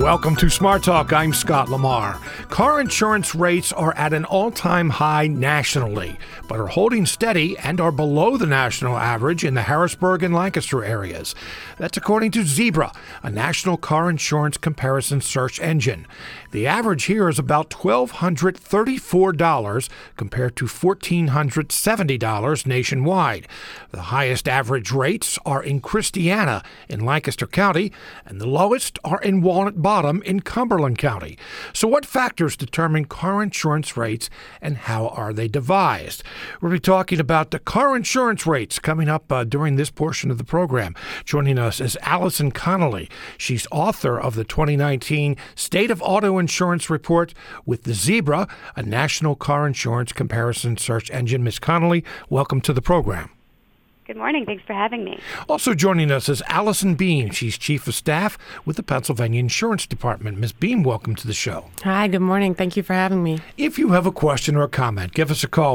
Welcome to Smart Talk. I'm Scott Lamar. Car insurance rates are at an all-time high nationally, but are holding steady and are below the national average in the Harrisburg and Lancaster areas. That's according to Zebra, a national car insurance comparison search engine. The average here is about $1,234 compared to $1,470 nationwide. The highest average rates are in Christiana in Lancaster County, and the lowest are in Walnut Bottom in Cumberland County. So what factors determine car insurance rates and how are they devised? We'll be talking about the car insurance rates coming up during this portion of the program. Joining us is Allison Connolly. She's author of the 2019 State of Auto Insurance Report with the Zebra, a national car insurance comparison search engine. Ms. Connolly, welcome to the program. Good morning. Thanks for having me. Also joining us is Allison Beam. She's Chief of Staff with the Pennsylvania Insurance Department. Ms. Beam, welcome to the show. Hi, good morning. Thank you for having me. If you have a question or a comment, give us a call,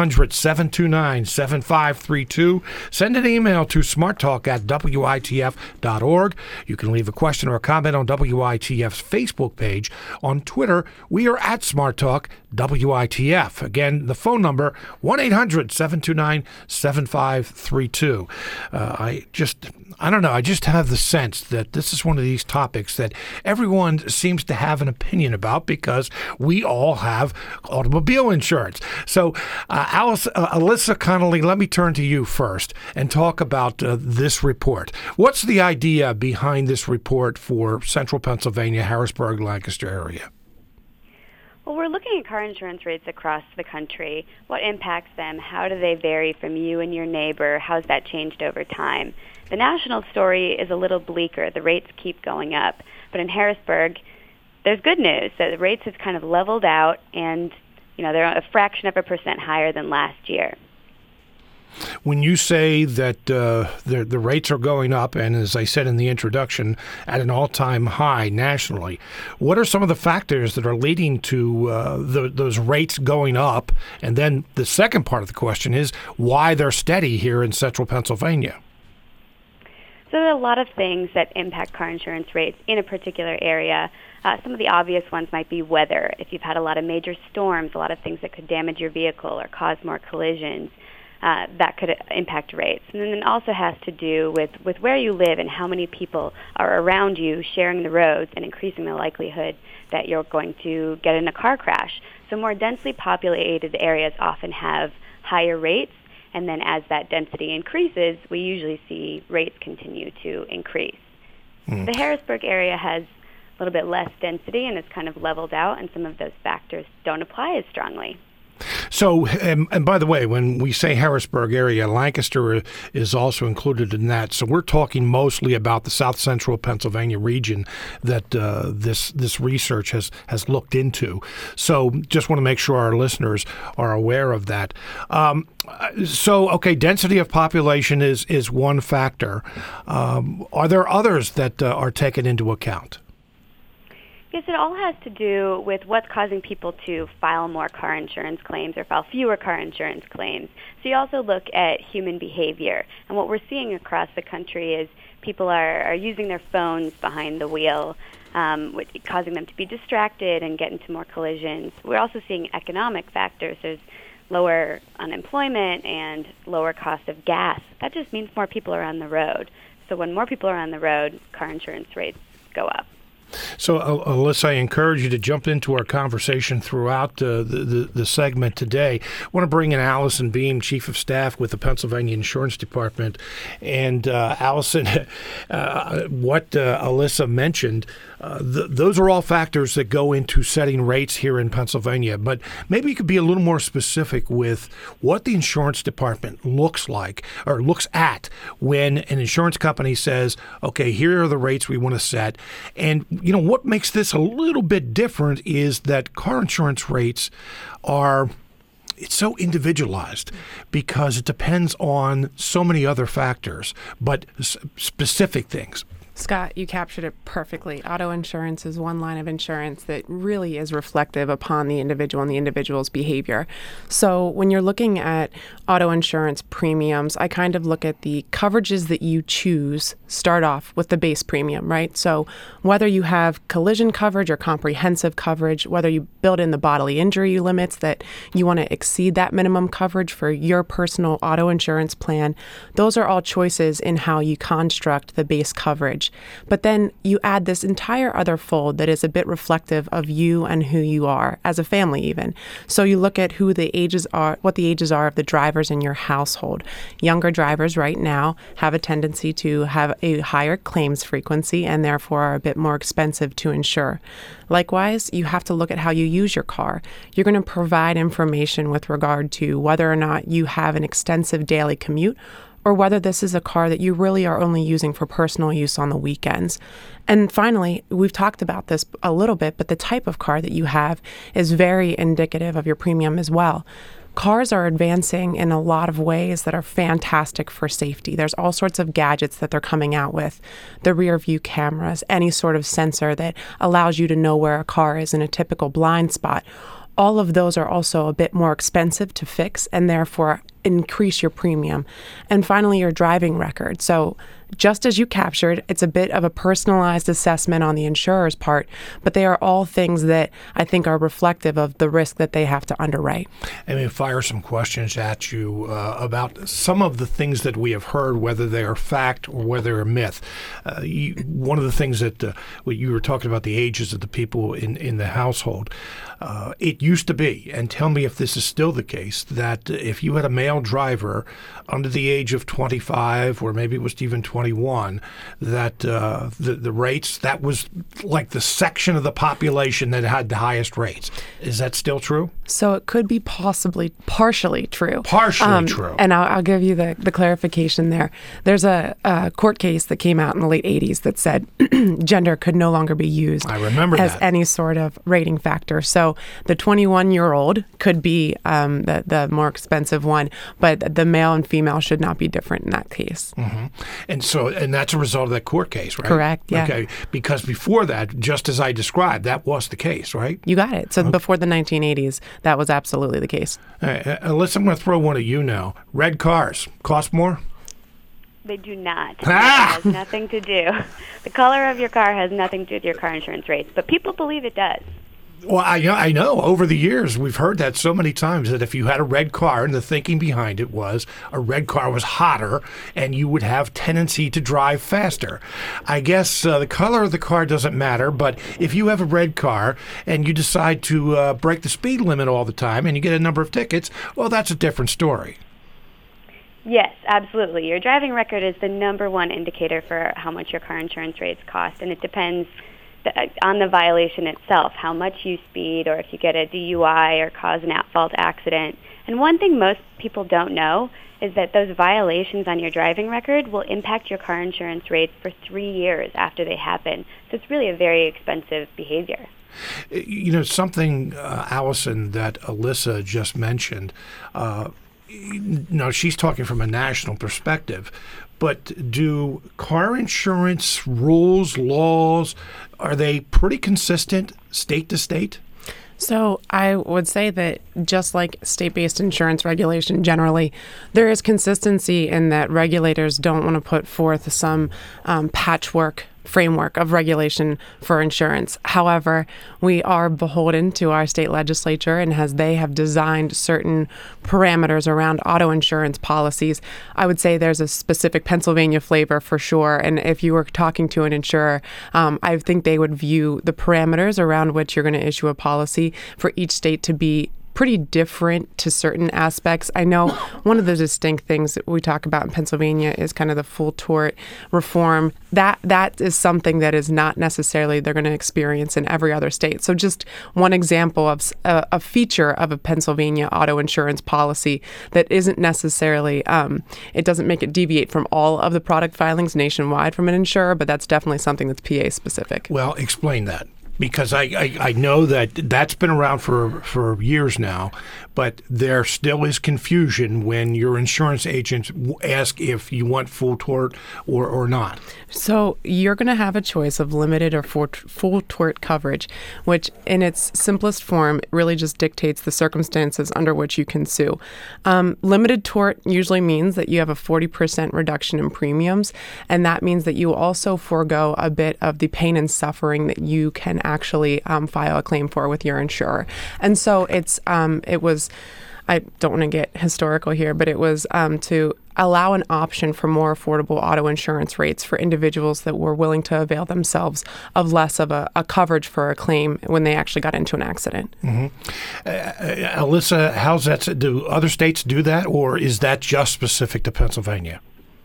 1-800-729-7532. Send an email to smarttalk@witf.org. You can leave a question or a comment on WITF's Facebook page. On Twitter, we are at SmartTalk.WITF. Again, the phone number, 1-800-729-7532. I don't know. I just have the sense that this is one of these topics that everyone seems to have an opinion about because we all have automobile insurance. So, Alyssa Connolly, let me turn to you first and talk about this report. What's the idea behind this report for Central Pennsylvania, Harrisburg, Lancaster area? Well, we're looking at car insurance rates across the country. What impacts them? How do they vary from you and your neighbor? How's that changed over time? The national story is a little bleaker. The rates keep going up. But in Harrisburg, there's good news. So the rates have kind of leveled out, and they're a fraction of a percent higher than last year. When you say that the rates are going up, and as I said in the introduction, at an all-time high nationally, what are some of the factors that are leading to those rates going up? And then the second part of the question is why they're steady here in central Pennsylvania. So there are a lot of things that impact car insurance rates in a particular area. Some of the obvious ones might be weather. If you've had a lot of major storms, a lot of things that could damage your vehicle or cause more collisions, that could impact rates. And then it also has to do with where you live and how many people are around you sharing the roads and increasing the likelihood that you're going to get in a car crash. So more densely populated areas often have higher rates, and then as that density increases, we usually see rates continue to increase. The Harrisburg area has a little bit less density, and it's kind of leveled out, and some of those factors don't apply as strongly. So, and by the way, when we say Harrisburg area, Lancaster is also included in that. So we're talking mostly about the south central Pennsylvania region that this research has looked into. So just want to make sure our listeners are aware of that. Okay, density of population is one factor. Are there others that are taken into account? Yes, it all has to do with what's causing people to file more car insurance claims or file fewer car insurance claims. So you also look at human behavior. And what we're seeing across the country is people are using their phones behind the wheel, causing them to be distracted and get into more collisions. We're also seeing economic factors. There's lower unemployment and lower cost of gas. That just means more people are on the road. So when more people are on the road, car insurance rates go up. So, Alyssa, I encourage you to jump into our conversation throughout the segment today. I want to bring in Allison Beam, Chief of Staff with the Pennsylvania Insurance Department. And Allison, what Alyssa mentioned, those are all factors that go into setting rates here in Pennsylvania. But maybe you could be a little more specific with what the insurance department looks like or looks at when an insurance company says, okay, here are the rates we want to set. And what makes this a little bit different is that car insurance rates it's so individualized because it depends on so many other factors, but specific things. Scott, you captured it perfectly. Auto insurance is one line of insurance that really is reflective upon the individual and the individual's behavior. So when you're looking at auto insurance premiums, I kind of look at the coverages that you choose start off with the base premium, right? So whether you have collision coverage or comprehensive coverage, whether you build in the bodily injury limits that you want to exceed that minimum coverage for your personal auto insurance plan, those are all choices in how you construct the base coverage. But then you add this entire other fold that is a bit reflective of you and who you are as a family even. So you look at who the ages are, what the ages are of the drivers in your household. Younger drivers right now have a tendency to have a higher claims frequency and therefore are a bit more expensive to insure. Likewise, you have to look at how you use your car. You're going to provide information with regard to whether or not you have an extensive daily commute or whether this is a car that you really are only using for personal use on the weekends. And finally, we've talked about this a little bit, but the type of car that you have is very indicative of your premium as well. Cars are advancing in a lot of ways that are fantastic for safety. There's all sorts of gadgets that they're coming out with, the rear view cameras, any sort of sensor that allows you to know where a car is in a typical blind spot. All of those are also a bit more expensive to fix and therefore increase your premium. And finally, your driving record. So just as you captured, it's a bit of a personalized assessment on the insurer's part, but they are all things that I think are reflective of the risk that they have to underwrite. I mean, fire some questions at you about some of the things that we have heard, whether they are fact or whether they're myth. One of the things that you were talking about, the ages of the people in the household. It used to be, and tell me if this is still the case, that if you had a male driver under the age of 25, or maybe it was even 21, that the rates, that was like the section of the population that had the highest rates. Is that still true? So it could be partially true. Partially true. And I'll give you the clarification there. There's a court case that came out in the late 80s that said gender could no longer be used as any sort of rating factor. So the 21-year-old could be the more expensive one, but the male and female should not be different in that case. Mm-hmm. And that's a result of that court case, right? Correct, yeah. Okay, because before that, just as I described, that was the case, right? You got it. So before the 1980s, that was absolutely the case. Alyssa, I'm going to throw one at you now. Red cars cost more? They do not. That has nothing to do. The color of your car has nothing to do with your car insurance rates, but people believe it does. Well, I know. Over the years, we've heard that so many times that if you had a red car, and the thinking behind it was a red car was hotter and you would have tendency to drive faster. I guess the color of the car doesn't matter, but if you have a red car and you decide to break the speed limit all the time and you get a number of tickets, well, that's a different story. Yes, absolutely. Your driving record is the number one indicator for how much your car insurance rates cost, and it depends on the violation itself, how much you speed, or if you get a DUI or cause an at-fault accident. And one thing most people don't know is that those violations on your driving record will impact your car insurance rates for 3 years after they happen. So it's really a very expensive behavior. You know, something, Allison, that Alyssa just mentioned, now she's talking from a national perspective, but do car insurance rules, laws, are they pretty consistent state to state? So I would say that just like state-based insurance regulation generally, there is consistency in that regulators don't want to put forth some patchwork framework of regulation for insurance. However, we are beholden to our state legislature, and as they have designed certain parameters around auto insurance policies, I would say there's a specific Pennsylvania flavor for sure. And if you were talking to an insurer, I think they would view the parameters around which you're going to issue a policy for each state to be pretty different to certain aspects. I know one of the distinct things that we talk about in Pennsylvania is kind of the full tort reform. That is something that is not necessarily they're going to experience in every other state. So just one example of a feature of a Pennsylvania auto insurance policy that isn't necessarily, it doesn't make it deviate from all of the product filings nationwide from an insurer, but that's definitely something that's PA specific. Well, explain that. because I know that that's been around for years now, but there still is confusion when your insurance agents ask if you want full tort or not. So you're going to have a choice of limited or full tort coverage, which in its simplest form really just dictates the circumstances under which you can sue. Limited tort usually means that you have a 40% reduction in premiums, and that means that you also forego a bit of the pain and suffering that you can actually file a claim for with your insurer. And so it was, I don't want to get historical here, but it was to allow an option for more affordable auto insurance rates for individuals that were willing to avail themselves of less of a coverage for a claim when they actually got into an accident. Mm-hmm. Alyssa, how's that? Do other states do that, or is that just specific to Pennsylvania?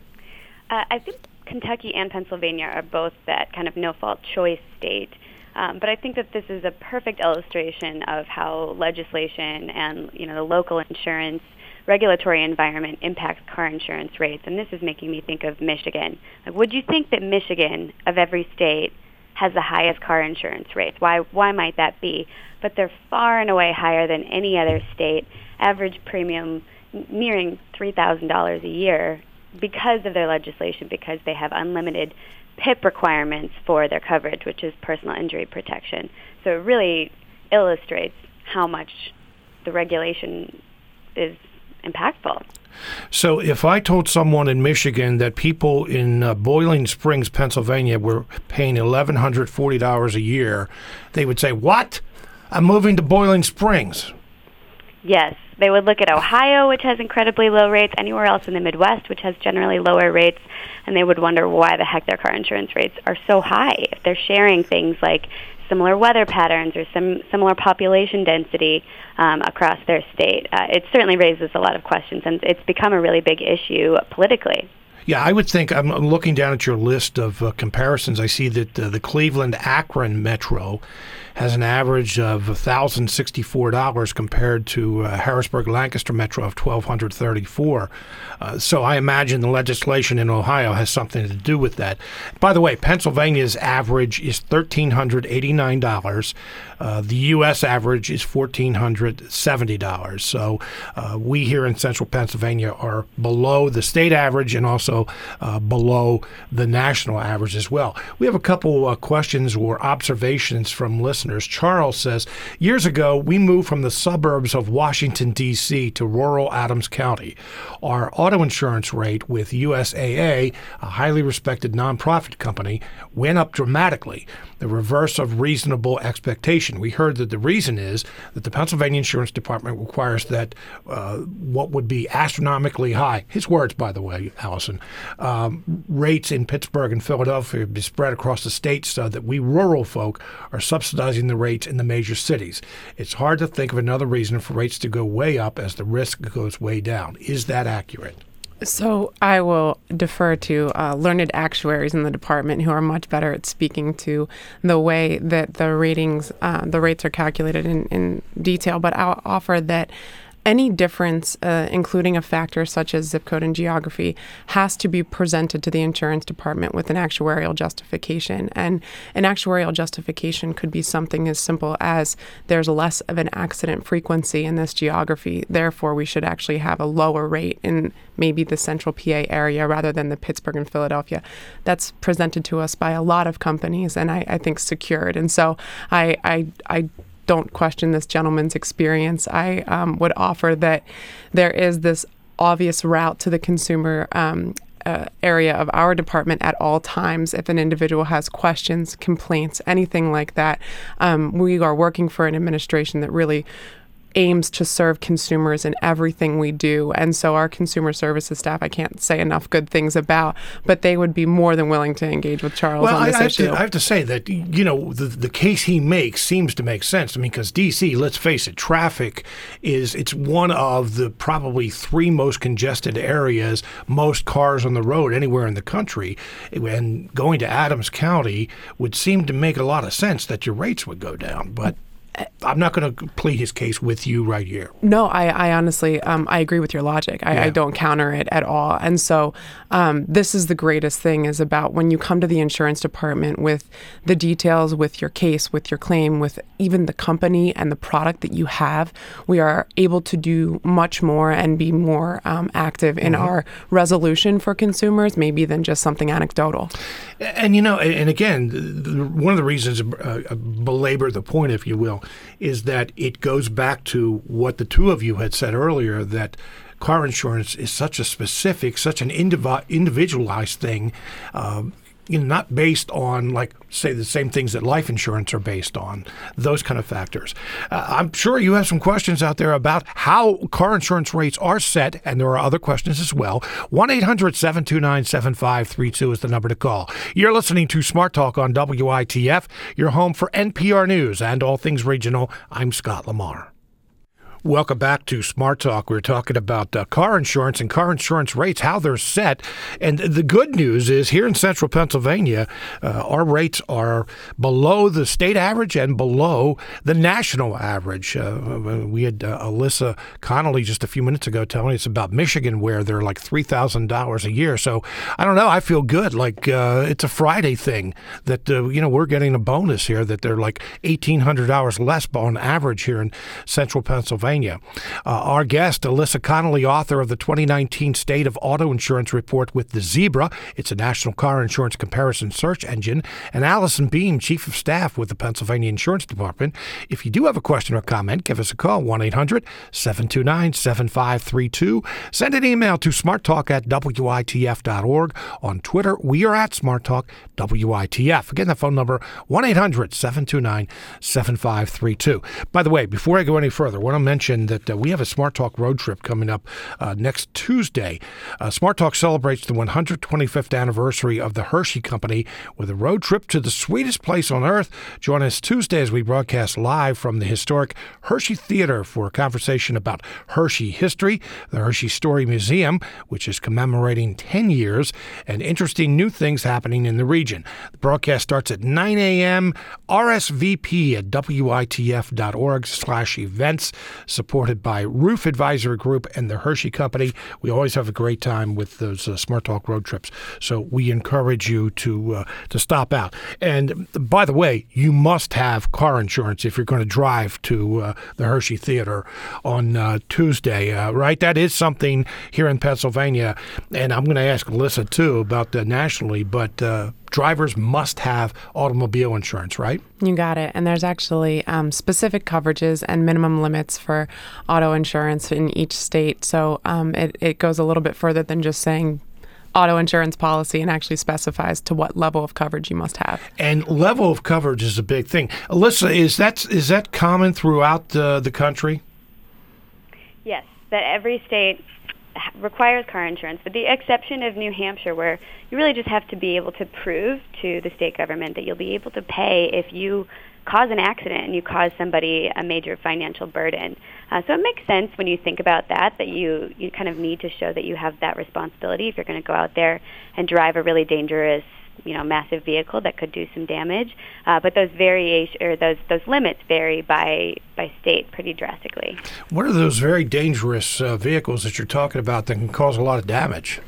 I think Kentucky and Pennsylvania are both that kind of no-fault choice state. But I think that this is a perfect illustration of how legislation and the local insurance regulatory environment impacts car insurance rates. And this is making me think of Michigan. Would you think that Michigan, of every state, has the highest car insurance rates? Why might that be? But they're far and away higher than any other state. Average premium nearing $3,000 a year because of their legislation, because they have unlimited PIP requirements for their coverage, which is personal injury protection. So it really illustrates how much the regulation is impactful. So if I told someone in Michigan that people in Boiling Springs, Pennsylvania were paying $1,140 a year, they would say, "What? I'm moving to Boiling Springs." Yes. They would look at Ohio, which has incredibly low rates, anywhere else in the Midwest, which has generally lower rates, and they would wonder why the heck their car insurance rates are so high if they're sharing things like similar weather patterns or some similar population density across their state. It certainly raises a lot of questions, and it's become a really big issue politically. Yeah, I would think, I'm looking down at your list of comparisons, I see that the Cleveland-Akron Metro has an average of $1,064 compared to Harrisburg-Lancaster Metro of $1,234. So I imagine the legislation in Ohio has something to do with that. By the way, Pennsylvania's average is $1,389. The U.S. average is $1,470. So we here in central Pennsylvania are below the state average and also below the national average as well. We have a couple questions or observations from listeners. Charles says, years ago, we moved from the suburbs of Washington, D.C. to rural Adams County. Our auto insurance rate with USAA, a highly respected nonprofit company, went up dramatically, the reverse of reasonable expectation. We heard that the reason is that the Pennsylvania Insurance Department requires that what would be astronomically high, his words, by the way, Allison, rates in Pittsburgh and Philadelphia be spread across the state so that we rural folk are subsidizing the rates in the major cities. It's hard to think of another reason for rates to go way up as the risk goes way down. Is that accurate? So I will defer to learned actuaries in the department who are much better at speaking to the way that the rates are calculated in detail. But I'll offer that any difference, including a factor such as zip code and geography, has to be presented to the insurance department with an actuarial justification. And an actuarial justification could be something as simple as there's less of an accident frequency in this geography. Therefore, we should actually have a lower rate in maybe the central PA area rather than the Pittsburgh and Philadelphia. That's presented to us by a lot of companies and I think secured. And so I don't question this gentleman's experience. I would offer that there is this obvious route to the consumer area of our department at all times. If an individual has questions, complaints, anything like that, we are working for an administration that really aims to serve consumers in everything we do. And so our consumer services staff, I can't say enough good things about, but they would be more than willing to engage with Charles on this issue. I have to say that, the case he makes seems to make sense. I mean, because D.C., let's face it, traffic it's one of the probably three most congested areas, most cars on the road anywhere in the country. And going to Adams County would seem to make a lot of sense that your rates would go down. But I'm not going to plead his case with you right here. No, I honestly, I agree with your logic. I don't counter it at all. And so this is the greatest thing is about when you come to the insurance department with the details, with your case, with your claim, with even the company and the product that you have, we are able to do much more and be more active in our resolution for consumers, maybe than just something anecdotal. And, and again, one of the reasons, belabor the point, if you will, is that it goes back to what the two of you had said earlier, that car insurance is such a specific, such an individualized thing, not based on, like, say, the same things that life insurance are based on, those kind of factors. I'm sure you have some questions out there about how car insurance rates are set, and there are other questions as well. 1-800-729-7532 is the number to call. You're listening to Smart Talk on WITF, your home for NPR News and all things regional. I'm Scott Lamar. Welcome back to Smart Talk. We're talking about car insurance and car insurance rates, how they're set. And the good news is here in central Pennsylvania, our rates are below the state average and below the national average. We had Alyssa Connolly just a few minutes ago telling us about Michigan, where they're like $3,000 a year. So I don't know. I feel good. Like it's a Friday thing that, we're getting a bonus here that they're like $1,800 less on average here in central Pennsylvania. Our guest, Alyssa Connolly, author of the 2019 State of Auto Insurance Report with the Zebra. It's a national car insurance comparison search engine. And Allison Beam, Chief of Staff with the Pennsylvania Insurance Department. If you do have a question or comment, give us a call, 1-800-729-7532. Send an email to smarttalk@witf.org. On Twitter, we are at smarttalkwitf. Again, the phone number, 1-800-729-7532. By the way, before I go any further, I want to mention that we have a Smart Talk road trip coming up next Tuesday. Smart Talk celebrates the 125th anniversary of the Hershey Company with a road trip to the sweetest place on earth. Join us Tuesday as we broadcast live from the historic Hershey Theater for a conversation about Hershey history, the Hershey Story Museum, which is commemorating 10 years, and interesting new things happening in the region. The broadcast starts at 9 a.m. RSVP at witf.org/events. Supported by Roof Advisory Group and the Hershey Company. We always have a great time with those Smart Talk road trips, so we encourage you to stop out. And by the way, you must have car insurance if you're going to drive to the Hershey Theater on Tuesday, right? That is something here in Pennsylvania, and I'm going to ask Alyssa too about nationally, but drivers must have automobile insurance, right? You got it. And there's actually specific coverages and minimum limits for auto insurance in each state. So it goes a little bit further than just saying auto insurance policy and actually specifies to what level of coverage you must have. And level of coverage is a big thing. Alyssa, is that common throughout the country? Yes, that every state requires car insurance, with the exception of New Hampshire, where you really just have to be able to prove to the state government that you'll be able to pay if you cause an accident and you cause somebody a major financial burden. So it makes sense when you think about that you kind of need to show that you have that responsibility if you're going to go out there and drive a really dangerous, massive vehicle that could do some damage. But those those limits vary by state pretty drastically. What are those very dangerous vehicles that you're talking about that can cause a lot of damage?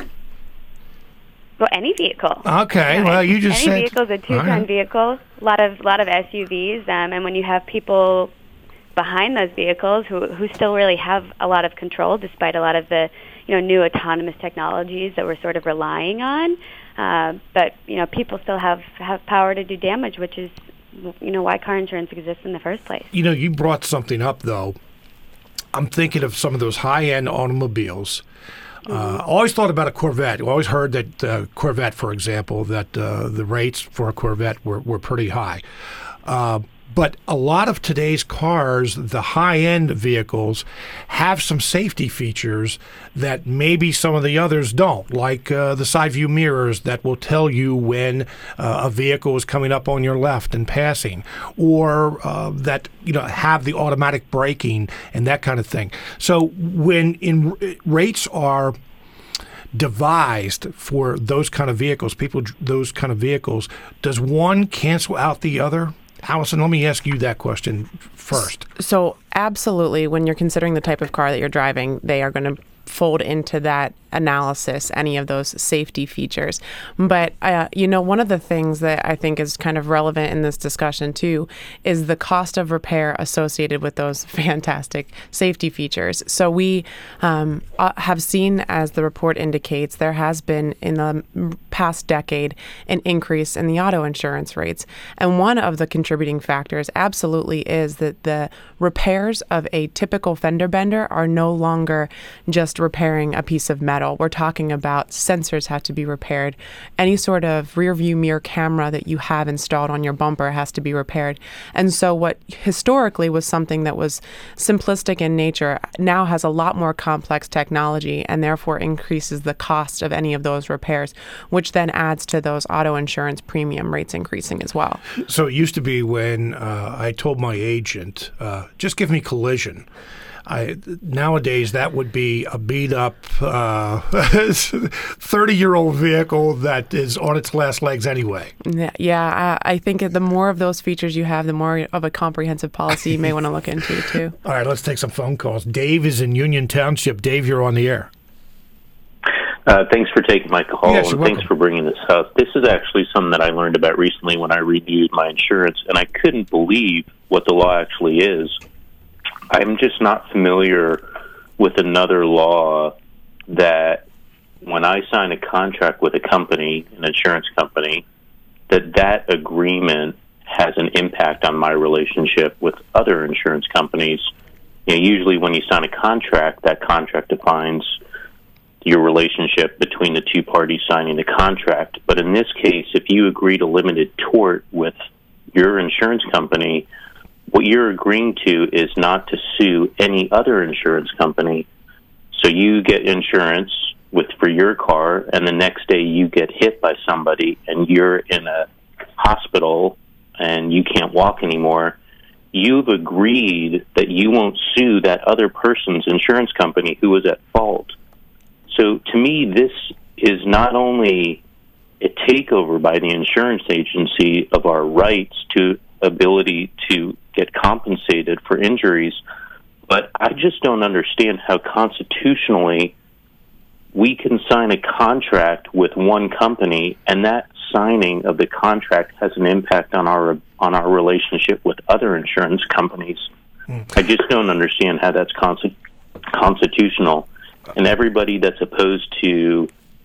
Well, any vehicle. Okay. Well, you just any said vehicle is a two-ton vehicle. A lot of SUVs, and when you have people behind those vehicles who still really have a lot of control, despite a lot of the new autonomous technologies that we're sort of relying on. But people still have power to do damage, which is why car insurance exists in the first place. You brought something up though. I'm thinking of some of those high-end automobiles. Always thought about a Corvette. Always heard that Corvette, for example, that the rates for a Corvette were pretty high. But a lot of today's cars, the high-end vehicles, have some safety features that maybe some of the others don't, like the side view mirrors that will tell you when a vehicle is coming up on your left and passing, or that have the automatic braking and that kind of thing. So when rates are devised for those kind of vehicles, does one cancel out the other? Allison, let me ask you that question first. So absolutely, when you're considering the type of car that you're driving, they are going to fold into that analysis any of those safety features. But, one of the things that I think is kind of relevant in this discussion too is the cost of repair associated with those fantastic safety features. So we have seen, as the report indicates, there has been in the past decade an increase in the auto insurance rates. And one of the contributing factors absolutely is that the repairs of a typical fender bender are no longer just repairing a piece of metal. We're talking about sensors have to be repaired. Any sort of rear view mirror camera that you have installed on your bumper has to be repaired. And so what historically was something that was simplistic in nature now has a lot more complex technology and therefore increases the cost of any of those repairs, which then adds to those auto insurance premium rates increasing as well. So it used to be when I told my agent, just give me collision. Nowadays, that would be a beat-up 30-year-old vehicle that is on its last legs anyway. Yeah, I think the more of those features you have, the more of a comprehensive policy you may want to look into, too. All right, let's take some phone calls. Dave is in Union Township. Dave, you're on the air. Thanks for taking my call, yes, and thanks for bringing this up. This is actually something that I learned about recently when I renewed my insurance, and I couldn't believe what the law actually is. I'm just not familiar with another law that when I sign a contract with a company, an insurance company, that agreement has an impact on my relationship with other insurance companies. Usually when you sign a contract, that contract defines your relationship between the two parties signing the contract. But in this case, if you agree to limited tort with your insurance company, what you're agreeing to is not to sue any other insurance company. So you get insurance for your car, and the next day you get hit by somebody and you're in a hospital and you can't walk anymore. You've agreed that you won't sue that other person's insurance company who was at fault. So to me, this is not only a takeover by the insurance agency of our rights to ability to get compensated for injuries, but I just don't understand how constitutionally we can sign a contract with one company and that signing of the contract has an impact on our relationship with other insurance companies. I just don't understand how that's constitutional. And everybody that's opposed to,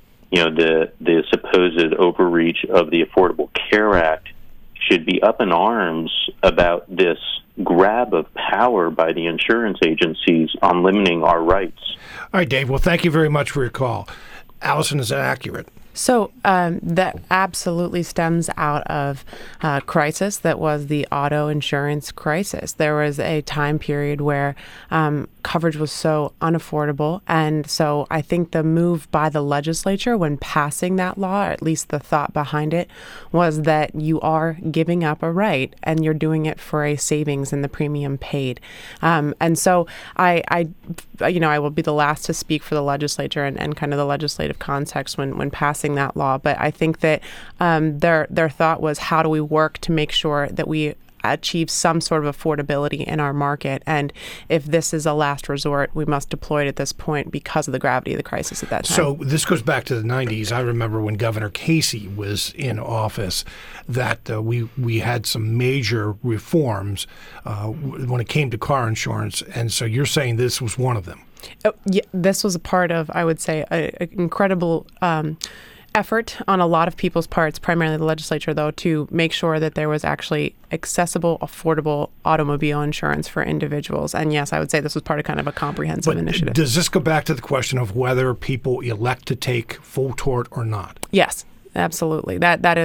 the supposed overreach of the Affordable Care Act should be up in arms about this grab of power by the insurance agencies on limiting our rights. All right, Dave. Well, thank you very much for your call. Allison, is that accurate? So that absolutely stems out of a crisis that was the auto insurance crisis. There was a time period where coverage was so unaffordable. And so I think the move by the legislature when passing that law, or at least the thought behind it, was that you are giving up a right and you're doing it for a savings in the premium paid. And so I will be the last to speak for the legislature and kind of the legislative context when passing that law. But I think that their thought was, how do we work to make sure that we achieve some sort of affordability in our market? And if this is a last resort, we must deploy it at this point because of the gravity of the crisis at that time. So this goes back to the 90s. I remember when Governor Casey was in office that we had some major reforms when it came to car insurance. And so you're saying this was one of them. Yeah, this was a part of, I would say, an incredible effort on a lot of people's parts, primarily the legislature, though, to make sure that there was actually accessible, affordable automobile insurance for individuals. And yes, I would say this was part of kind of a comprehensive initiative. Does this go back to the question of whether people elect to take full tort or not? Yes. Absolutely.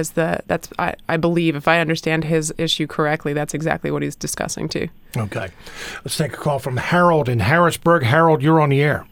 I believe, if I understand his issue correctly, that's exactly what he's discussing too. Okay. Let's take a call from Harold in Harrisburg. Harold, you're on the air.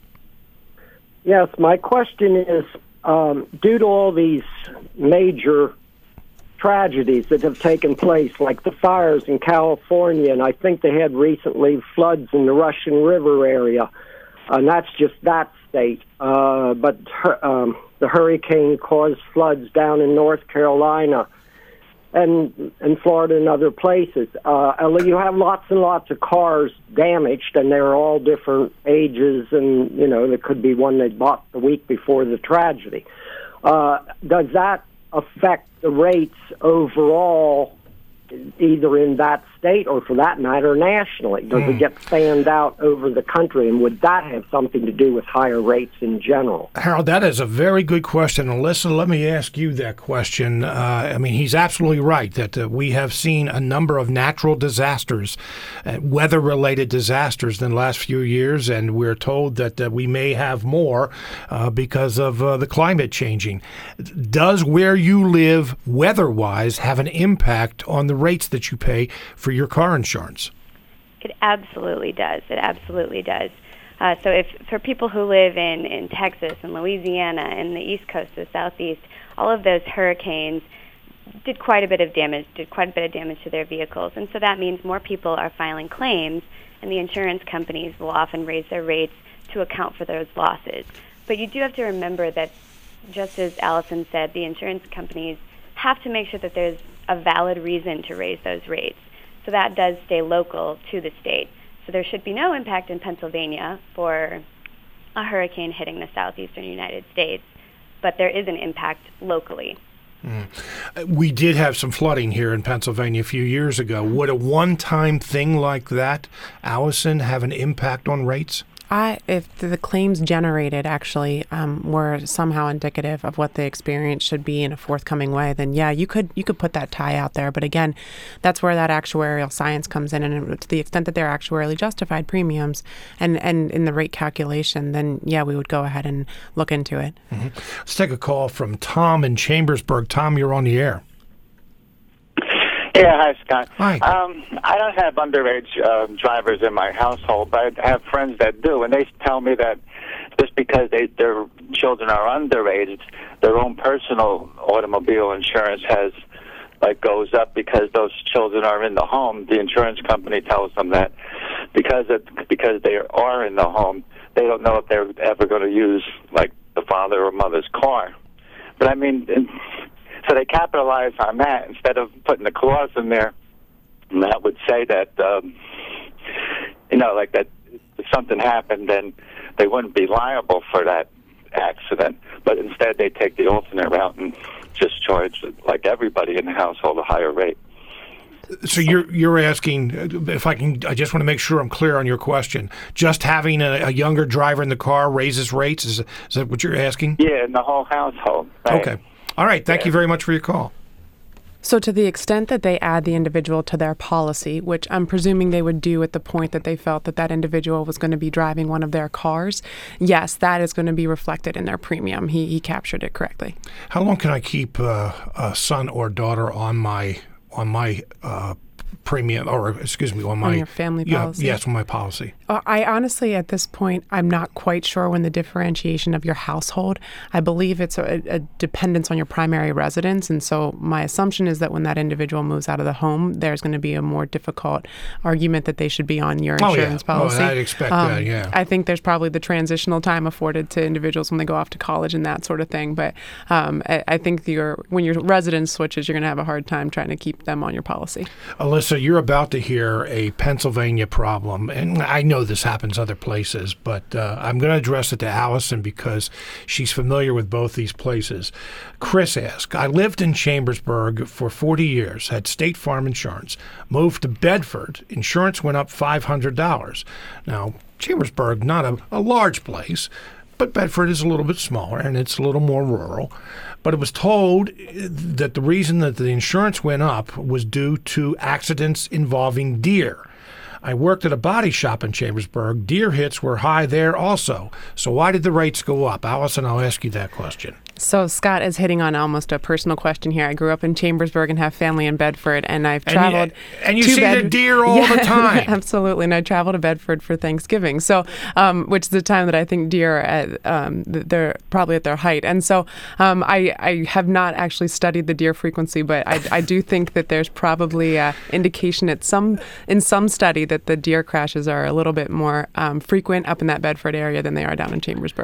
Yes, my question is, due to all these major tragedies that have taken place, like the fires in California, and I think they had recently floods in the Russian River area, and that's just that state. But the hurricane caused floods down in North Carolina. and in Florida and other places. You have lots and lots of cars damaged, and they're all different ages, and, there could be one they bought the week before the tragedy. Does that affect the rates overall, either in that state or, for that matter, nationally? Does it get fanned out over the country, and would that have something to do with higher rates in general? Harold, that is a very good question. Alyssa, let me ask you that question. He's absolutely right that we have seen a number of natural disasters, weather-related disasters in the last few years, and we're told that we may have more because of the climate changing. Does where you live weather-wise have an impact on the rates that you pay for your car insurance? It absolutely does. It absolutely does. So if for people who live in Texas and Louisiana and the East Coast, the Southeast, all of those hurricanes did quite a bit of damage to their vehicles. And so that means more people are filing claims, and the insurance companies will often raise their rates to account for those losses. But you do have to remember that, just as Allison said, the insurance companies have to make sure that there's a valid reason to raise those rates. So that does stay local to the state. So there should be no impact in Pennsylvania for a hurricane hitting the southeastern United States, but there is an impact locally. We did have some flooding here in Pennsylvania a few years ago. Would a one-time thing like that, Allison, have an impact on rates? If the claims generated actually were somehow indicative of what the experience should be in a forthcoming way, then yeah, you could put that tie out there. But again, that's where that actuarial science comes in, and to the extent that they're actuarially justified premiums and in the rate calculation, then yeah, we would go ahead and look into it. Mm-hmm. Let's take a call from Tom in Chambersburg. Tom, you're on the air. Yeah, hi, Scott. Hi. I don't have underage drivers in my household, but I have friends that do, and they tell me that just because their children are underage, their own personal automobile insurance goes up because those children are in the home. The insurance company tells them that because they are in the home, they don't know if they're ever going to use the father or mother's car. But I mean, so they capitalize on that instead of putting the clause in there that would say that, that if something happened, then they wouldn't be liable for that accident. But instead, they take the alternate route and just charge, like everybody in the household, a higher rate. So you're asking, if I just want to make sure I'm clear on your question. Just having a younger driver in the car raises rates? Is that what you're asking? Yeah, in the whole household. Right? Okay. All right. Thank you very much for your call. So to the extent that they add the individual to their policy, which I'm presuming they would do at the point that they felt that individual was going to be driving one of their cars, yes, that is going to be reflected in their premium. He captured it correctly. How long can I keep a son or daughter on my premium, or excuse me, on your family policy? Yes, on my policy. I honestly, at this point, I'm not quite sure when the differentiation of your household. I believe it's a dependence on your primary residence, and so my assumption is that when that individual moves out of the home, there's going to be a more difficult argument that they should be on your insurance policy. I'd expect that, yeah. I think there's probably the transitional time afforded to individuals when they go off to college and that sort of thing, but I think when your residence switches, you're going to have a hard time trying to keep them on your policy. Alyssa, you're about to hear a Pennsylvania problem, and I know this happens other places, but I'm going to address it to Allison because she's familiar with both these places. Chris asked, I lived in Chambersburg for 40 years, had State Farm insurance, moved to Bedford, insurance went up $500. Now, Chambersburg, not a large place, but Bedford is a little bit smaller and it's a little more rural. But it was told that the reason that the insurance went up was due to accidents involving deer. I worked at a body shop in Chambersburg. Deer hits were high there also. So why did the rates go up? Allison, I'll ask you that question. So Scott is hitting on almost a personal question here. I grew up in Chambersburg and have family in Bedford, and I've traveled. And you see the deer all the time. Absolutely, and I traveled to Bedford for Thanksgiving, so which is the time that I think deer are they're probably at their height. And so I have not actually studied the deer frequency, but I do think that there's probably indication in some study that the deer crashes are a little bit more frequent up in that Bedford area than they are down in Chambersburg.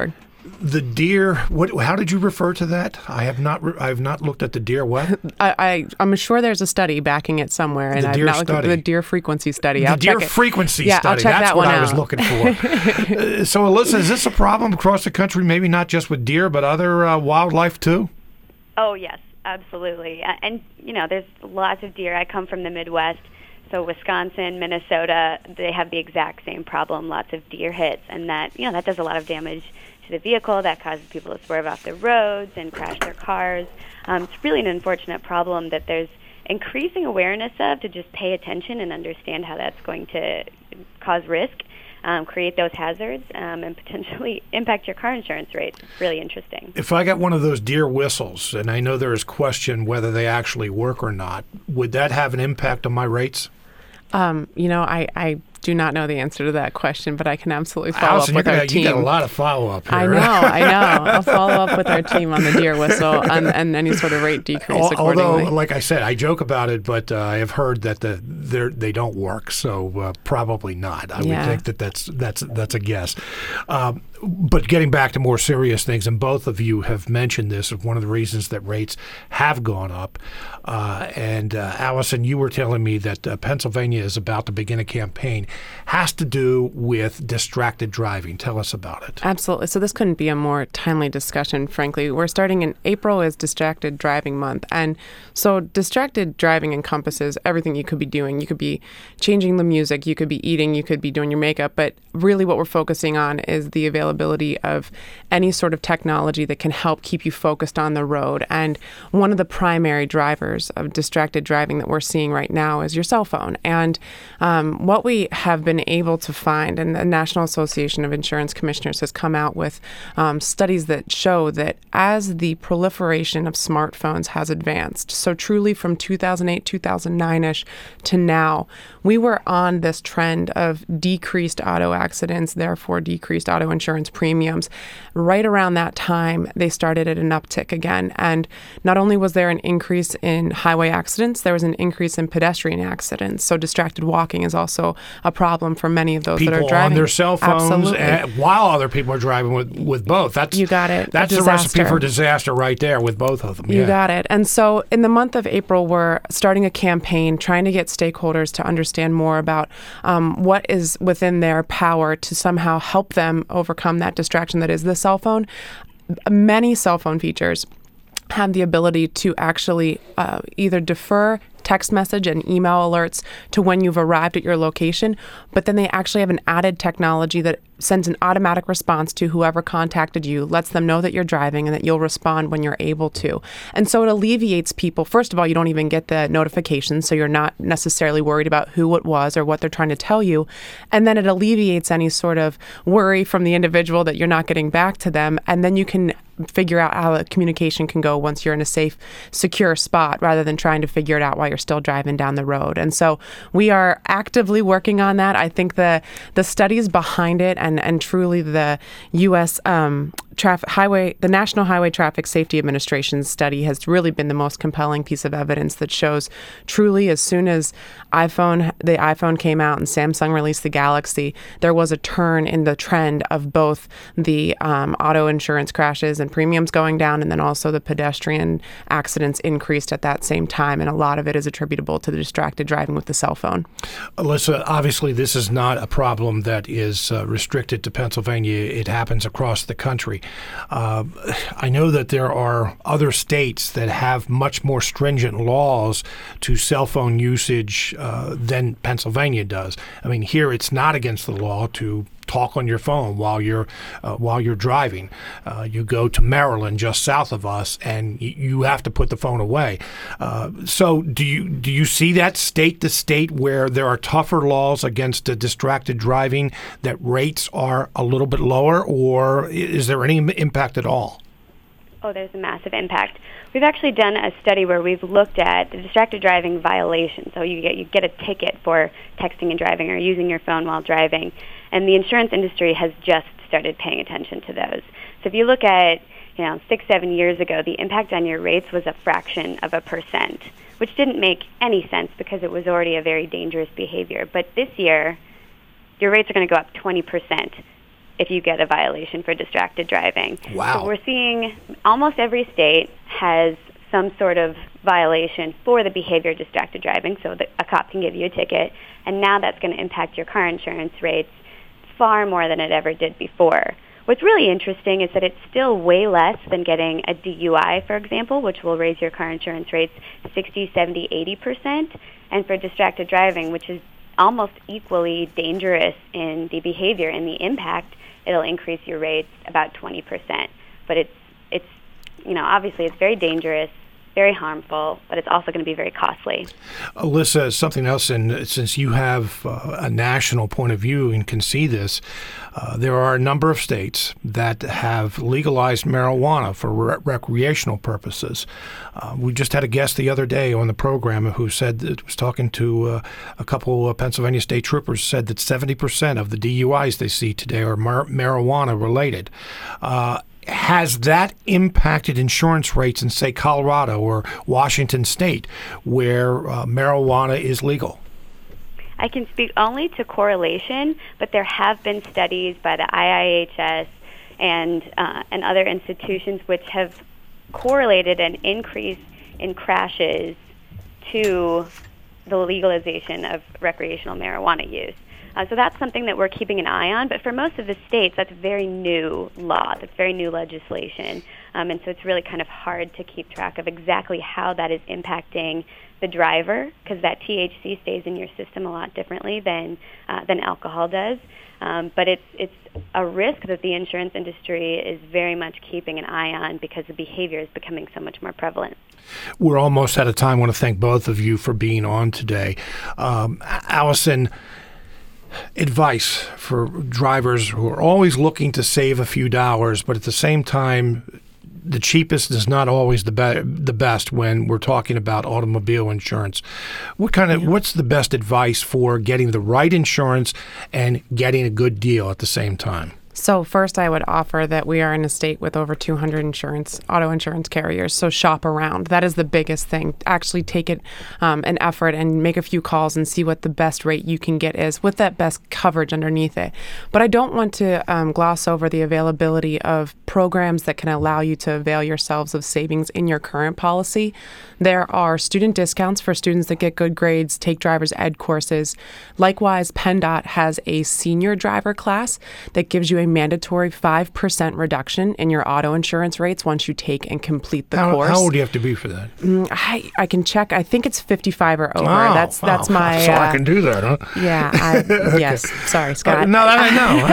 The deer. How did you refer to that? I have not. I have not looked at the deer. What? I'm sure there's a study backing it somewhere, and I've not looked at the deer frequency study. The deer frequency study. I'll check That's that what one I was out. looking for. So, Alyssa, is this a problem across the country? Maybe not just with deer, but other wildlife too. Oh yes, absolutely. And there's lots of deer. I come from the Midwest. So Wisconsin, Minnesota, they have the exact same problem, lots of deer hits, and that does a lot of damage to the vehicle. That causes people to swerve off the roads and crash their cars. It's really an unfortunate problem that there's increasing awareness of, to just pay attention and understand how that's going to cause risk, create those hazards, and potentially impact your car insurance rates. It's really interesting. If I got one of those deer whistles, and I know there is question whether they actually work or not, would that have an impact on my rates? I do not know the answer to that question, but I can absolutely follow Allison, up with our team. You got a lot of follow-up here. I know. I'll follow up with our team on the deer whistle and any sort of rate decrease accordingly. Although, like I said, I joke about it, but I have heard that they don't work, so probably not. I would think that's a guess. But getting back to more serious things, and both of you have mentioned this, one of the reasons that rates have gone up. And Allison, you were telling me that Pennsylvania is about to begin a campaign, has to do with distracted driving. Tell us about it. Absolutely. So this couldn't be a more timely discussion, frankly. We're starting in April is Distracted Driving Month. And so distracted driving encompasses everything you could be doing. You could be changing the music, you could be eating, you could be doing your makeup. But really what we're focusing on is the availability of any sort of technology that can help keep you focused on the road. And one of the primary drivers of distracted driving that we're seeing right now is your cell phone. And what we have been able to find, and the National Association of Insurance Commissioners has come out with studies that show that as the proliferation of smartphones has advanced, so truly from 2008, 2009-ish to now, we were on this trend of decreased auto accidents, therefore decreased auto insurance premiums. Right around that time, they started at an uptick again. And not only was there an increase in highway accidents, there was an increase in pedestrian accidents. So distracted walking is also a problem for many of those people that are driving on their cell phones while other people are driving with both. You got it. That's a recipe for disaster right there with both of them. You got it. And so in the month of April, we're starting a campaign trying to get stakeholders to understand more about what is within their power to somehow help them overcome that distraction that is the cell phone. Many cell phone features have the ability to actually either defer text message and email alerts to when you've arrived at your location, but then they actually have an added technology that sends an automatic response to whoever contacted you, lets them know that you're driving and that you'll respond when you're able to. And so it alleviates people. First of all, you don't even get the notification, so you're not necessarily worried about who it was or what they're trying to tell you. And then it alleviates any sort of worry from the individual that you're not getting back to them. And then you can figure out how the communication can go once you're in a safe, secure spot rather than trying to figure it out while you're still driving down the road. And so we are actively working on that. I think the studies behind it and truly the U.S. The National Highway Traffic Safety Administration study has really been the most compelling piece of evidence that shows truly as soon as the iPhone came out and Samsung released the Galaxy, there was a turn in the trend of both the auto insurance crashes and premiums going down, and then also the pedestrian accidents increased at that same time. And a lot of it is attributable to the distracted driving with the cell phone. Alyssa, obviously this is not a problem that is restricted to Pennsylvania. It happens across the country. I know that there are other states that have much more stringent laws to cell phone usage than Pennsylvania does. I mean, here it's not against the law to talk on your phone while you're driving. You go to Maryland, just south of us, and you have to put the phone away. So do you see that state to state where there are tougher laws against distracted driving, that rates are a little bit lower, or is there any impact at all? Oh, there's a massive impact. We've actually done a study where we've looked at the distracted driving violation. So you get a ticket for texting and driving or using your phone while driving. And the insurance industry has just started paying attention to those. So if you look at 6-7 years ago, the impact on your rates was a fraction of a percent, which didn't make any sense because it was already a very dangerous behavior. But this year, your rates are going to go up 20%. if you get a violation for distracted driving. Wow. So we're seeing almost every state has some sort of violation for the behavior of distracted driving, so that a cop can give you a ticket, and now that's going to impact your car insurance rates far more than it ever did before. What's really interesting is that it's still way less than getting a DUI, for example, which will raise your car insurance rates 60, 70, 80%, and for distracted driving, which is almost equally dangerous in the behavior and the impact, it'll increase your rates about 20%. But it's obviously it's very dangerous, very harmful, but it's also going to be very costly. Alyssa, something else, and since you have a national point of view and can see this, there are a number of states that have legalized marijuana for recreational purposes. We just had a guest the other day on the program who said that was talking to a couple of Pennsylvania state troopers, said that 70% of the DUIs they see today are marijuana related. Has that impacted insurance rates in, say, Colorado or Washington State, where marijuana is legal? I can speak only to correlation, but there have been studies by the IIHS and other institutions which have correlated an increase in crashes to the legalization of recreational marijuana use. So that's something that we're keeping an eye on. But for most of the states, that's very new law. That's very new legislation. And so it's really kind of hard to keep track of exactly how that is impacting the driver, because that THC stays in your system a lot differently than alcohol does. But it's a risk that the insurance industry is very much keeping an eye on because the behavior is becoming so much more prevalent. We're almost out of time. I want to thank both of you for being on today. Allison, advice for drivers who are always looking to save a few dollars, but at the same time, the cheapest is not always the best when we're talking about automobile insurance. What's the best advice for getting the right insurance and getting a good deal at the same time? So first, I would offer that we are in a state with over 200 auto insurance carriers, so shop around. That is the biggest thing. Actually take it an effort and make a few calls and see what the best rate you can get is with that best coverage underneath it. But I don't want to gloss over the availability of programs that can allow you to avail yourselves of savings in your current policy. There are student discounts for students that get good grades, take driver's ed courses. Likewise, PennDOT has a senior driver class that gives you a mandatory 5% reduction in your auto insurance rates once you take and complete the course. How old do you have to be for that? I can check. I think it's 55 or over. That's my. So I can do that, huh? Yeah. Okay. Yes. Sorry, Scott. No, I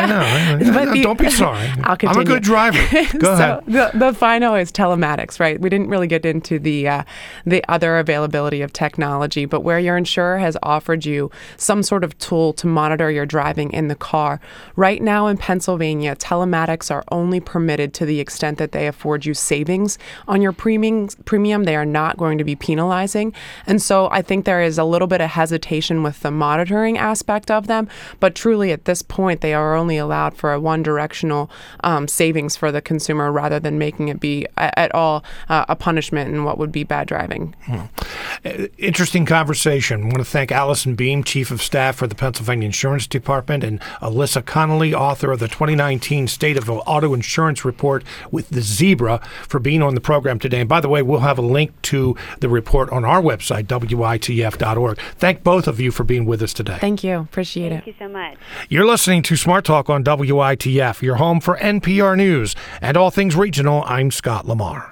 know. Don't be sorry. I'll continue. I'm a good driver. Go ahead. The final is telematics, right? We didn't really get into the other availability of technology, but where your insurer has offered you some sort of tool to monitor your driving in the car. Right now in Pennsylvania, telematics are only permitted to the extent that they afford you savings on your premium. They are not going to be penalizing. And so I think there is a little bit of hesitation with the monitoring aspect of them, but truly at this point, they are only allowed for a one-directional savings for the consumer rather than making it be at all a punishment in what would be bad driving. Interesting conversation. I want to thank Allison Beam, Chief of Staff for the Pennsylvania Insurance Department, and Alyssa Connolly, author of the 2019 State of Auto Insurance Report with the Zebra, for being on the program today. And by the way, we'll have a link to the report on our website, WITF.org. Thank both of you for being with us today. Thank you. Appreciate it. Thank you so much. You're listening to Smart Talk on WITF, your home for NPR News and all things regional. I'm Scott Lamar.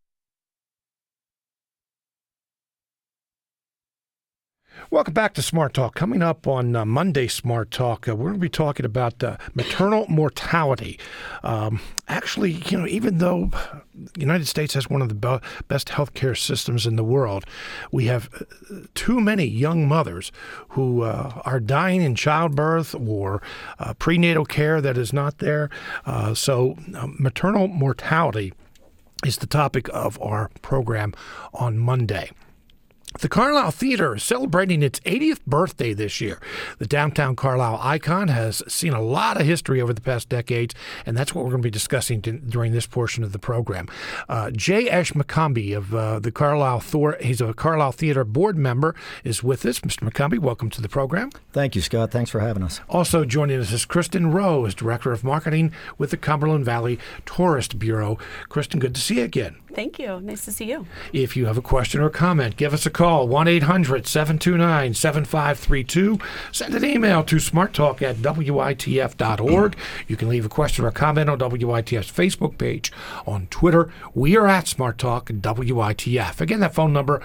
Welcome back to Smart Talk. Coming up on Monday Smart Talk, we're going to be talking about maternal mortality. Actually, even though the United States has one of the best healthcare systems in the world, we have too many young mothers who are dying in childbirth or prenatal care that is not there. So maternal mortality is the topic of our program on Monday. The Carlisle Theater is celebrating its 80th birthday this year. The downtown Carlisle icon has seen a lot of history over the past decades, and that's what we're going to be discussing during this portion of the program. J. Esh McCombie of the Carlisle he's a Carlisle Theater board member, is with us. Mr. McCombie, welcome to the program. Thank you, Scott. Thanks for having us. Also joining us is Kristen Rowe, as Director of Marketing with the Cumberland Valley Tourist Bureau. Kristen, good to see you again. Thank you. Nice to see you. If you have a question or comment, give us a call, 1-800-729-7532. Send an email to smarttalk@witf.org. You can leave a question or comment on WITF's Facebook page. On Twitter, we are at SmartTalk WITF. Again, that phone number,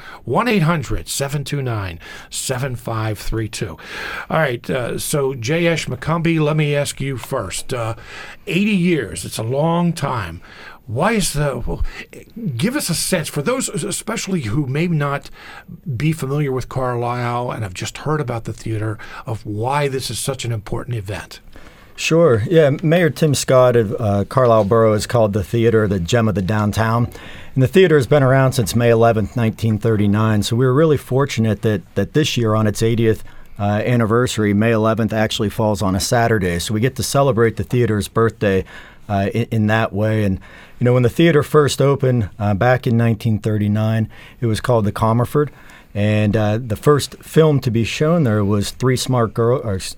1-800-729-7532. All right, so J. Esh McCombie, let me ask you first. 80 years, it's a long time. Why is give us a sense, for those especially who may not be familiar with Carlisle and have just heard about the theater, of why this is such an important event. Sure. Yeah, Mayor Tim Scott of Carlisle Borough has called the theater the gem of the downtown. And the theater has been around since May 11th, 1939. So we were really fortunate that this year on its 80th anniversary, May 11th actually falls on a Saturday. So we get to celebrate the theater's birthday in that way. And you know, when the theater first opened back in 1939, it was called the Comerford, and the first film to be shown there was Three Smart Girls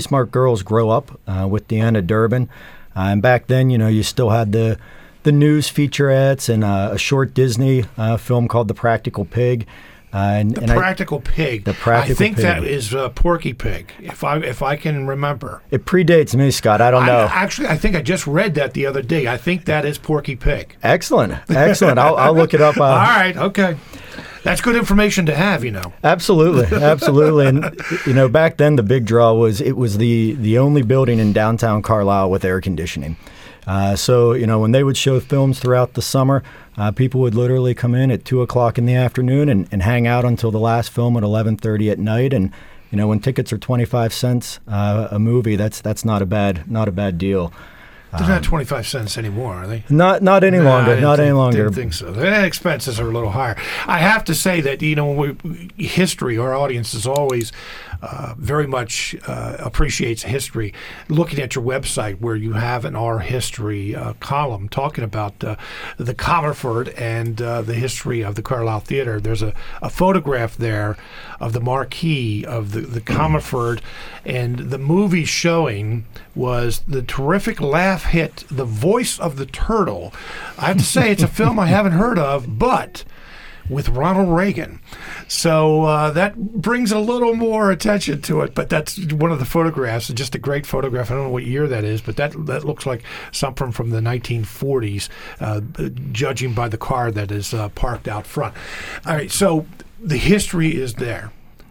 Grow Up with Deanna Durbin. And back then, you know, you still had the news featurettes and a short Disney film called The Practical Pig. The Practical Pig. I think that is Porky Pig, if I can remember. It predates me, Scott. I don't know. Actually, I think I just read that the other day. I think that is Porky Pig. Excellent. I'll look it up. All right. Okay. That's good information to have, you know. Absolutely. And, you know, back then the big draw was it was the only building in downtown Carlisle with air conditioning. So, you know, when they would show films throughout the summer, people would literally come in at 2 o'clock in the afternoon and hang out until the last film at 11:30 at night. And, you know, when tickets are 25 cents a movie, that's not a bad deal. They're not 25 cents anymore, are they? Not any longer. Not any longer. I didn't think so. The expenses are a little higher. I have to say that, you know, history, our audience is always very much appreciates history. Looking at your website where you have an Our History column talking about the Comerford and the history of the Carlisle Theater, there's a photograph there of the marquee of the Comerford, and the movie showing was the terrific laugh hit The Voice of the Turtle. I have to say, it's a film I haven't heard of, but with Ronald Reagan. So that brings a little more attention to it, but that's one of the photographs. It's just a great photograph. I don't know what year that is, but that looks like something from the 1940s, judging by the car that is parked out front. All right, so the history is there.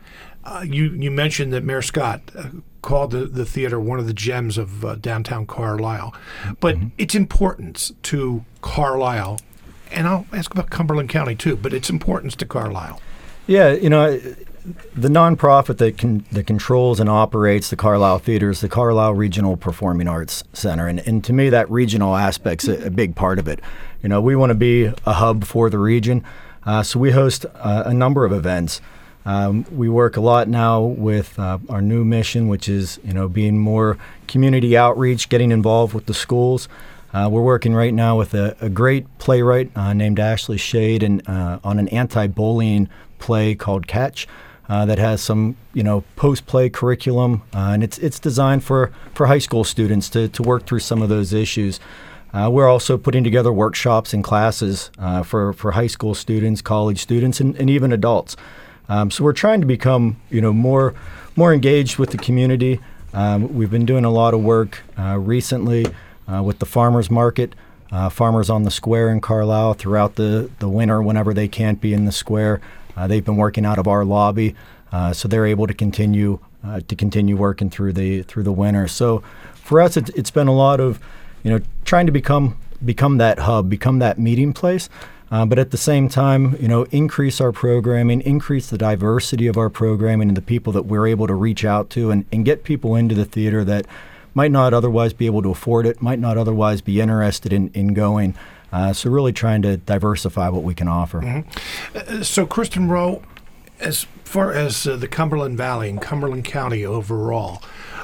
You mentioned that Mayor Scott called the theater one of the gems of downtown Carlisle, but its importance to Carlisle, and I'll ask about Cumberland County too, but its importance to Carlisle. Yeah, you know, the nonprofit that controls and operates the Carlisle Theater is the Carlisle Regional Performing Arts Center, and to me that regional aspect's a big part of it. You know, we want to be a hub for the region, so we host a number of events. We work a lot now with our new mission, which is, you know, being more community outreach, getting involved with the schools. We're working right now with a great playwright named Ashley Shade and on an anti-bullying play called Catch that has some, you know, post-play curriculum, and it's designed for high school students to work through some of those issues. We're also putting together workshops and classes for high school students, college students, and even adults. So we're trying to become, you know, more engaged with the community. We've been doing a lot of work recently with the farmers market, farmers on the square in Carlisle throughout the winter whenever they can't be in the square. They've been working out of our lobby, so they're able to continue working through the winter. So for us, it's been a lot of, you know, trying to become that hub, become that meeting place. But at the same time, you know, increase our programming, increase the diversity of our programming and the people that we're able to reach out to and get people into the theater that might not otherwise be able to afford it, might not otherwise be interested in going. So really trying to diversify what we can offer. So Kristen Rowe, As far as the Cumberland Valley and Cumberland County overall,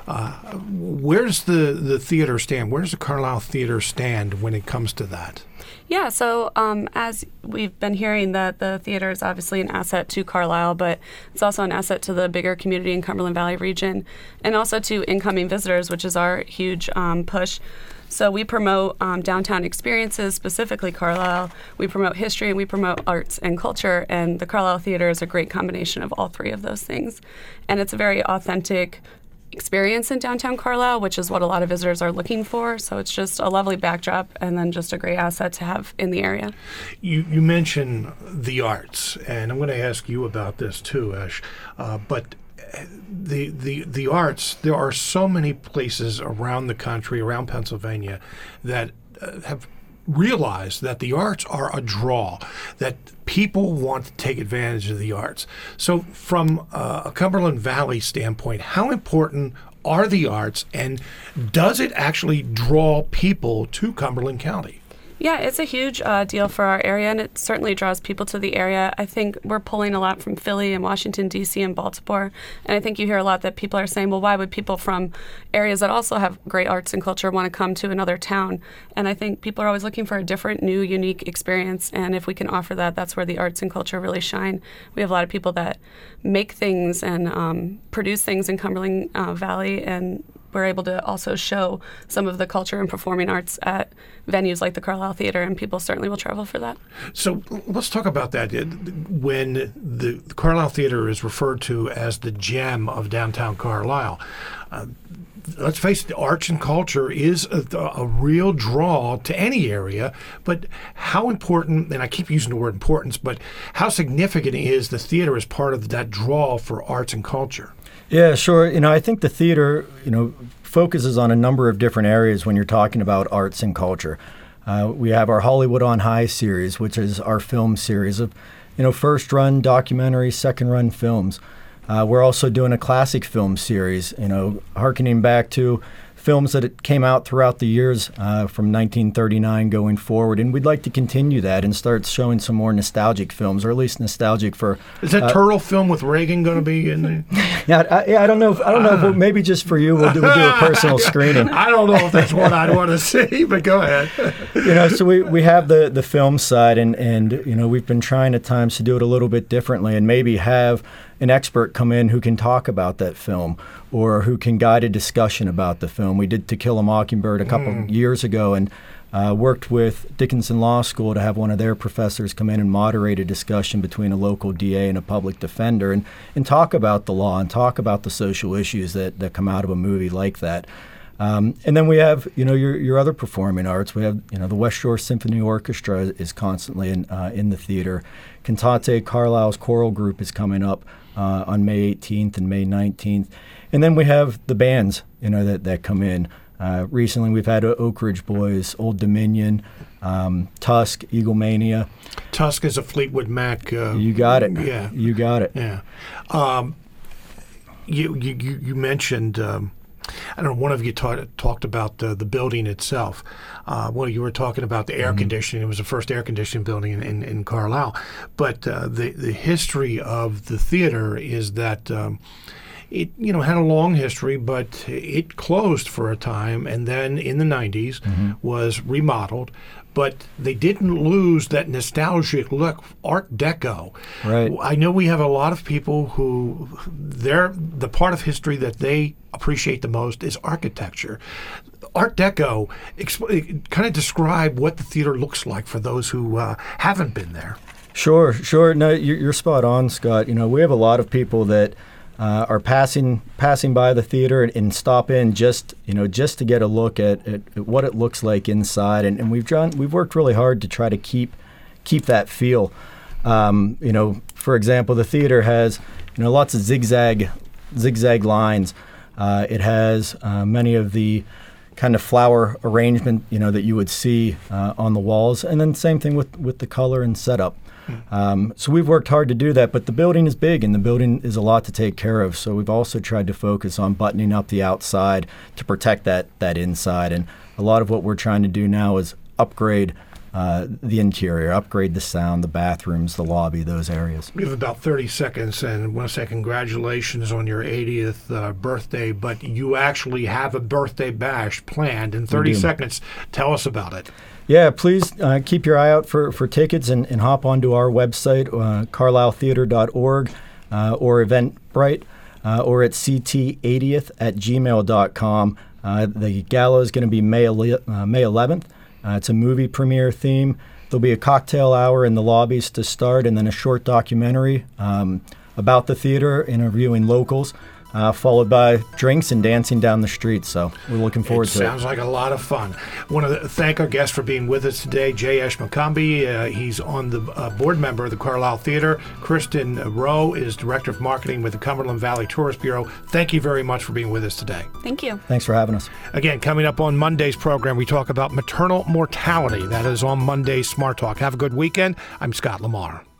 where's the theater stand? Where does the Carlisle Theater stand when it comes to that? Yeah, so as we've been hearing, that the theater is obviously an asset to Carlisle, but it's also an asset to the bigger community in Cumberland Valley region, and also to incoming visitors, which is our huge push. So we promote downtown experiences, specifically Carlisle. We promote history, and we promote arts and culture, and the Carlisle Theater is a great combination of all three of those things. And it's a very authentic experience in downtown Carlisle, which is what a lot of visitors are looking for. So it's just a lovely backdrop and then just a great asset to have in the area. You mentioned the arts, and I'm going to ask you about this too, Ash. But the arts, there are so many places around the country, around Pennsylvania, that have realized that the arts are a draw, that people want to take advantage of the arts. So from a Cumberland Valley standpoint, how important are the arts, and does it actually draw people to Cumberland County? Yeah, it's a huge deal for our area, and it certainly draws people to the area. I think we're pulling a lot from Philly and Washington, D.C. and Baltimore, and I think you hear a lot that people are saying, well, why would people from areas that also have great arts and culture want to come to another town? And I think people are always looking for a different, new, unique experience, and if we can offer that, that's where the arts and culture really shine. We have a lot of people that make things and produce things in Cumberland Valley, and we're able to also show some of the culture and performing arts at venues like the Carlisle Theater, and people certainly will travel for that. So let's talk about that. When the Carlisle Theater is referred to as the gem of downtown Carlisle, let's face it, the arts and culture is a real draw to any area, but how important, and I keep using the word importance, but how significant is the theater as part of that draw for arts and culture? Yeah, sure. I think the theater, focuses on a number of different areas when you're talking about arts and culture. We have our Hollywood on High series, which is our film series of, first run documentaries, second run films. We're also doing a classic film series, hearkening back to films that came out throughout the years from 1939 going forward, and we'd like to continue that and start showing some more nostalgic films, or at least nostalgic for. Is that Turtle film with Reagan going to be in there? I don't know. If maybe just for you, we'll do a personal screening. I don't know if that's what I'd want to see, but go ahead. So we have the film side, and we've been trying at times to do it a little bit differently, and maybe have an expert come in who can talk about that film or who can guide a discussion about the film. We did To Kill a Mockingbird a couple years ago, and worked with Dickinson Law School to have one of their professors come in and moderate a discussion between a local DA and a public defender and talk about the law and talk about the social issues that come out of a movie like that. And then we have, your other performing arts. We have, the West Shore Symphony Orchestra is constantly in the theater. Cantate Carlisle's choral group is coming up on May 18th and May 19th. And then we have the bands, that come in. Recently we've had Oak Ridge Boys, Old Dominion, Tusk, Eaglemania. Tusk is a Fleetwood Mac. You got it. Yeah. You got it. Yeah. You mentioned, I don't know, one of you talked about the building itself. Well, you were talking about the air conditioning. It was the first air conditioning building in Carlisle. But the history of the theater is that it had a long history, but it closed for a time, and then in the 90s was remodeled. But they didn't lose that nostalgic look, Art Deco. Right. I know we have a lot of people who the part of history that they appreciate the most is architecture. Art Deco, kind of describe what the theater looks like for those who haven't been there. Sure. No, you're spot on, Scott. We have a lot of people that are passing by the theater and stop in just to get a look at what it looks like inside, and we've worked really hard to try to keep that feel. For example, the theater has lots of zigzag lines. It has many of the kind of flower arrangement that you would see on the walls, and then same thing with the color and setup. So we've worked hard to do that, but the building is big and the building is a lot to take care of. So we've also tried to focus on buttoning up the outside to protect that inside. And a lot of what we're trying to do now is upgrade the interior, upgrade the sound, the bathrooms, the lobby, those areas. We have about 30 seconds, and I want to say congratulations on your 80th birthday, but you actually have a birthday bash planned. In 30 seconds, tell us about it. Yeah, please keep your eye out for tickets and hop onto our website, carlisletheater.org or Eventbrite or at ct80th@gmail.com. The gala is going to be May 11th. It's a movie premiere theme. There'll be a cocktail hour in the lobbies to start, and then a short documentary about the theater, interviewing locals, followed by drinks and dancing down the street. So we're looking forward to it. Sounds like a lot of fun. I want to thank our guest for being with us today, Jay Eshmakambi. He's on the board member of the Carlisle Theater. Kristen Rowe is Director of Marketing with the Cumberland Valley Tourist Bureau. Thank you very much for being with us today. Thank you. Thanks for having us. Again, coming up on Monday's program, we talk about maternal mortality. That is on Monday's Smart Talk. Have a good weekend. I'm Scott Lamar.